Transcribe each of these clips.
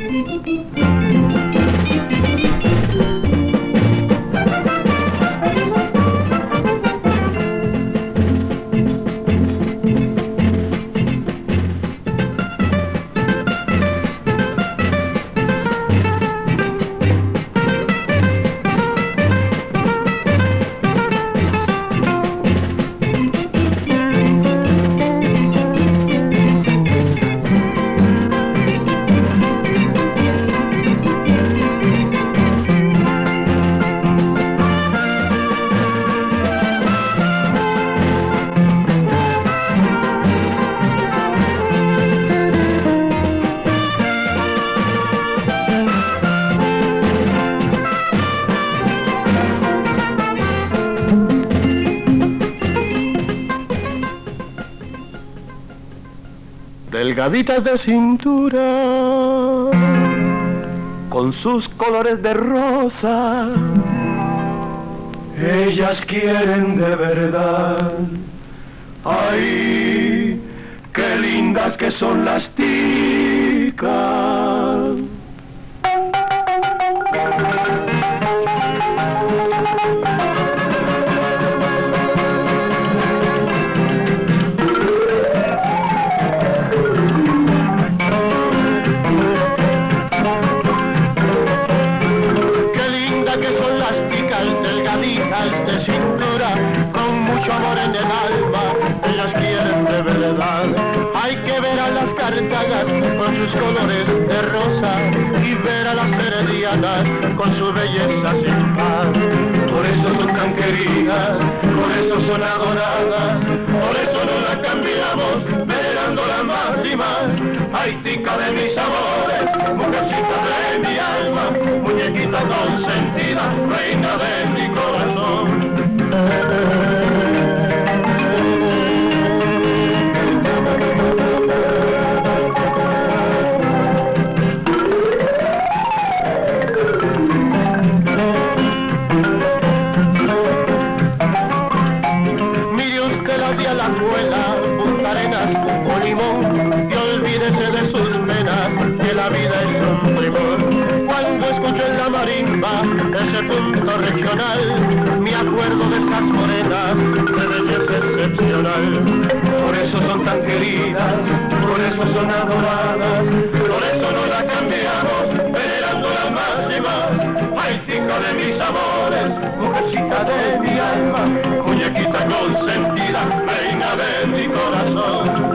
Delgaditas de cintura, con sus colores de rosa, ellas quieren de verdad. ¡Ay, qué lindas que son las ticas! De cintura, con mucho amor en el alma, ellas quieren de verdad. Hay que ver a las cartagas con sus colores de rosa y ver a las heredianas con su belleza sin par. Por eso son tan queridas, por eso son adoradas, por eso no las cambiamos, venerándolas más y más. Ay, tica de mis amores, mujercita de mi alma, muñequita consentida, reina de mi corazón. Mire usted la de la escuela, Punta Arenas o Limón, y olvídese de sus penas, que la vida es un primor. Cuando escucho en la marimba ese punto regional, me acuerdo de esas morenas de belleza excepcional. Por eso son tan queridas, por eso son adoradas, por eso no las cambiamos, venerándolas más y más. Ay, tica de mis amores, mujercita de mi alma, muñequita consentida, reina de mi corazón.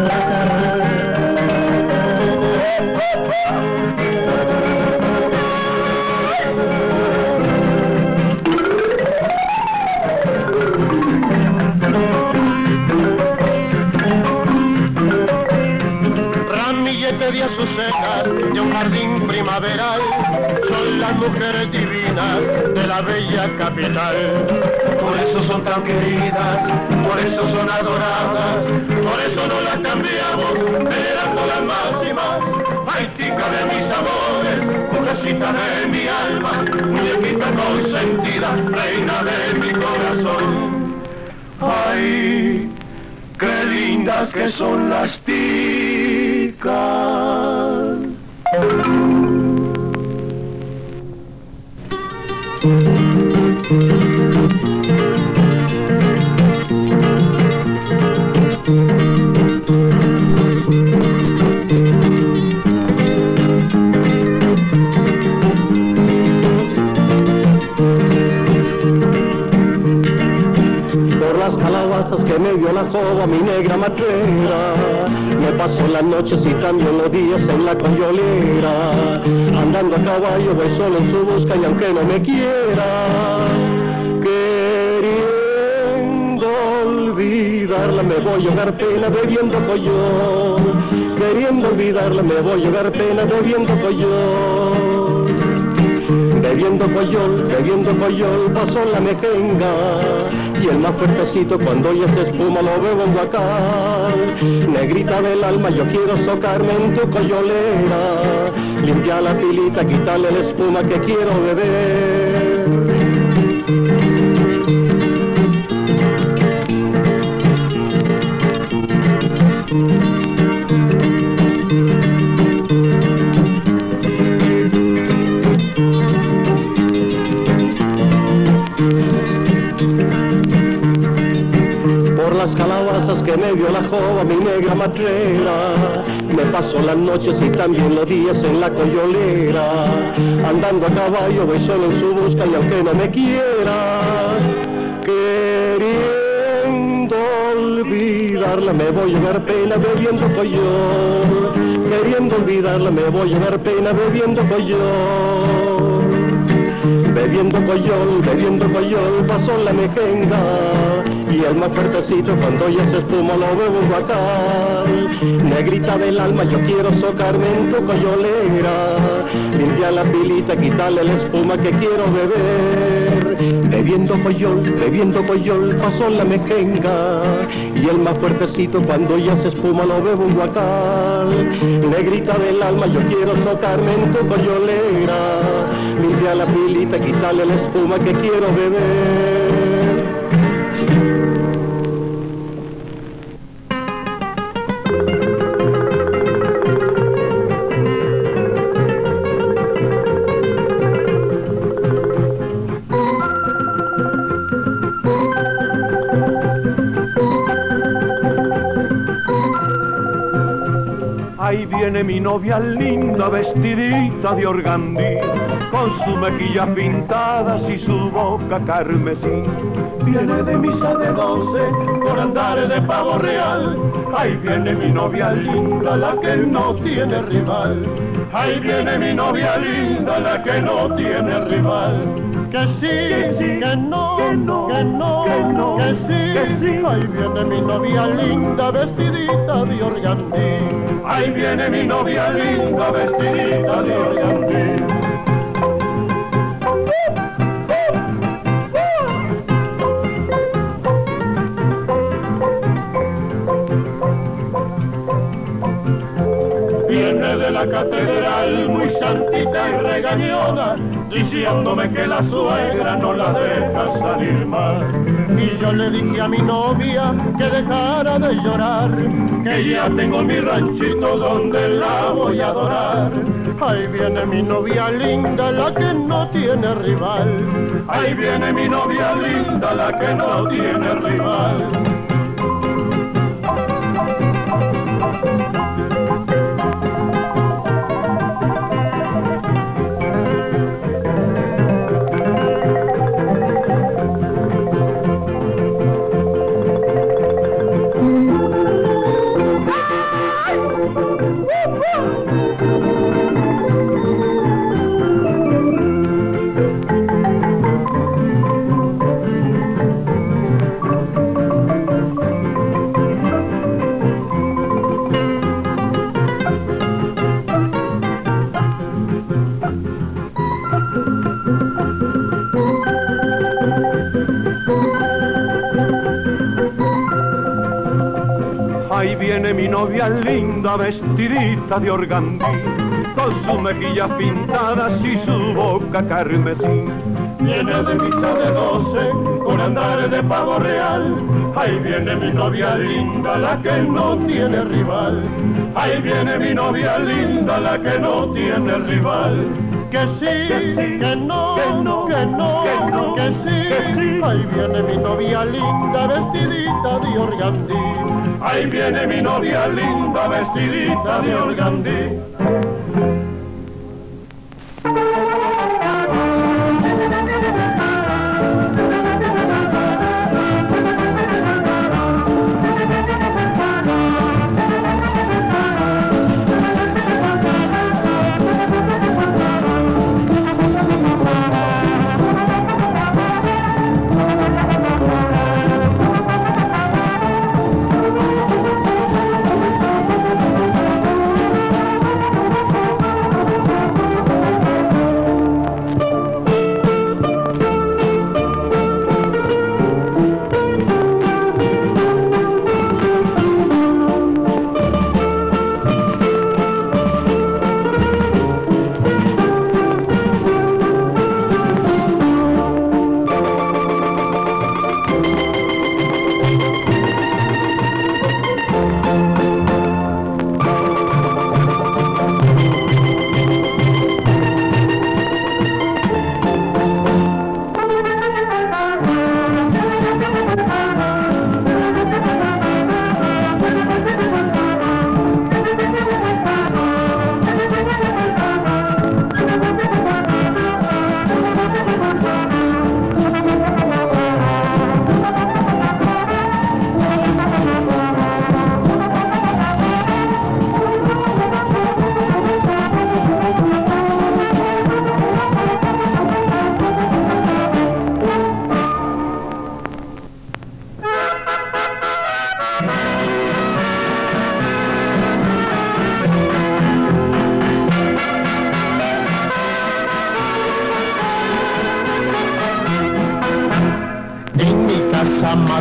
Ramillete de azucenas de un jardín primaveral, son las mujeres divinas de la bella capital. Por eso son tan queridas, por eso son adoradas, por eso no las cambiamos, venerándolas más y más. Ay, tica de mis amores, mujercita de mi alma, muñequita consentida, reina de mi corazón. Ay, qué lindas que son las ticas. Por las calabazas que me dio la jova, mi negra matrera, me paso las noches y también los días en la coyolera. Andando a caballo voy solo en su busca y aunque no me quiera, queriendo olvidarla me voy a ahogar pena bebiendo coyol. Queriendo olvidarla me voy a ahogar pena bebiendo coyol. Bebiendo coyol, pasó la mejenga, y el más fuertecito cuando ya se espuma lo bebo en guacal. Negrita del alma, yo quiero socarme en tu coyolera, limpiar la pilita, quitarle la espuma que quiero beber. patrera. Me paso las noches y también los días en la coyolera. Andando a caballo voy solo en su busca y aunque no me quiera, queriendo olvidarla me voy a dar pena bebiendo coyol. Queriendo olvidarla me voy a dar pena bebiendo coyol. Bebiendo coyol, pasó la mejenga. Y el más fuertecito cuando ya se espuma lo bebo un guacal. Negrita del alma, yo quiero socarme en tu coyolera. Limpia la pilita, quitarle la espuma que quiero beber. Bebiendo coyol, pasó la mejenga. Y el más fuertecito cuando ya se espuma lo bebo un guacal. Negrita del alma, yo quiero socarme en tu coyolera. Limpia la pilita, quitarle la espuma que quiero beber. Ahí viene mi novia linda, vestidita de organdí, con sus mejillas pintadas y su boca carmesí. Viene de misa de 12, por andar de pavo real. Ahí viene mi novia linda, la que no tiene rival. Ahí viene mi novia linda, la que no tiene rival. Que sí, que no, que no, que no, que no, que sí. Ahí viene mi novia linda, vestidita de organdí. Ahí viene mi novia linda, vestidita de organdí. Viene de la catedral muy santita y regañona, diciéndome que la suegra no la deja salir más. Y yo le dije a mi novia que dejara de llorar, que ya tengo mi ranchito donde la voy a adorar. Ahí viene mi novia linda, la que no tiene rival. Ahí viene mi novia linda, la que no tiene rival. Ahí viene mi novia linda, vestidita de organdí, con sus mejillas pintadas y su boca carmesí. Viene de misa de 12, con andar de pavo real. Ahí viene mi novia linda, la que no tiene rival. Ahí viene mi novia linda, la que no tiene rival. Que sí, que no, que no, que no, que sí. Ahí viene mi novia linda, vestidita de organdí. Ahí viene mi novia linda, vestidita de organdí.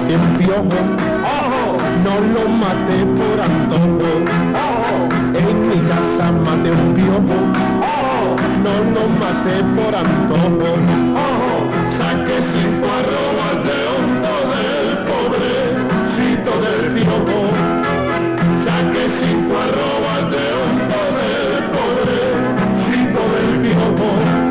maté un piojo, no lo maté por antojo. En mi casa maté un piojo, no lo maté por antojo. Saqué 5 arrobas de hondo del pobrecito del piojo. Saqué 5 arrobas de hondo del pobrecito del piojo.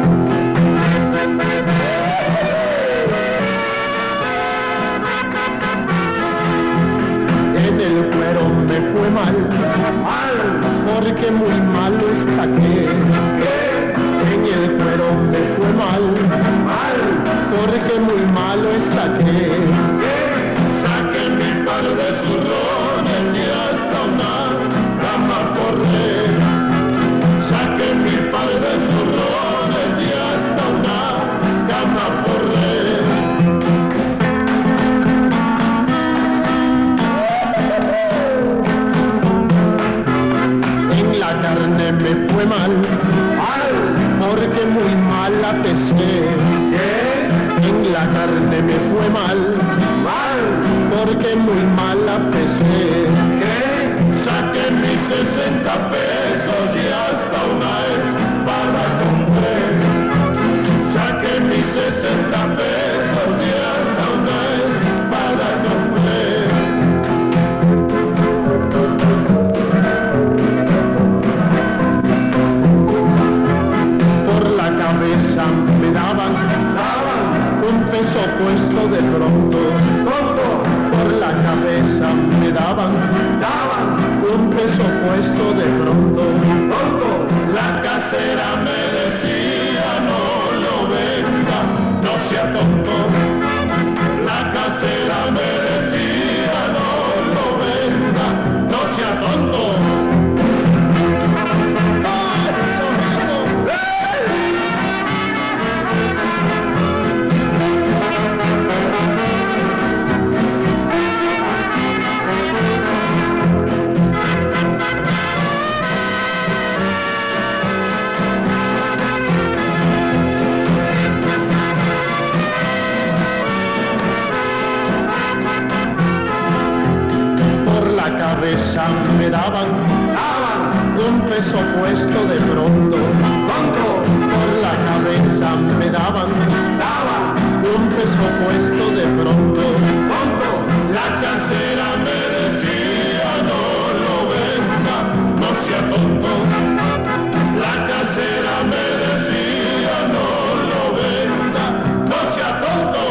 En el cuero me fue mal, porque muy malo estaqué. En el cuero me fue mal, porque muy malo estaqué. Saqué mi par de zurrones y hasta una cama forré. Saqué mi par de zurrones y hasta una cama forré. La carne me fue mal, porque muy mal la pesqué. En la carne me fue mal, porque muy mal la pesqué. Saqué mis 60 pesos y hasta una espada compré. Saqué mis 60 pesos y hasta una espada compré. Me daban un peso puesto de pronto, por la cabeza me daban un peso puesto de pronto. La casera me decía no lo venda, no sea tonto. La casera me decía no lo venda, no sea tonto. Me daban un peso puesto de pronto. Por la cabeza me daban un peso puesto de pronto. La casera me decía no lo venda, no sea tonto. La casera me decía no lo venda, no sea tonto.